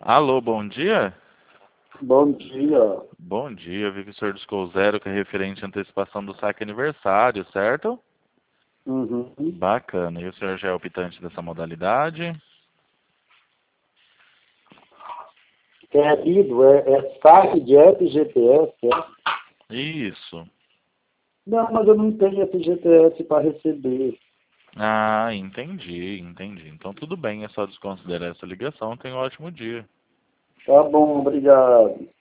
Alô, bom dia? Bom dia. Bom dia, eu vi que o senhor discou zero, que é referente à antecipação do saque aniversário, certo? Uhum. Bacana. E o senhor já é optante dessa modalidade? Querido, é saque de FGTS, é? Isso. Não, mas eu não tenho FGTS para receber. Ah, entendi. Então tudo bem, é só desconsiderar essa ligação. Tenha um ótimo dia. Tá bom, obrigado.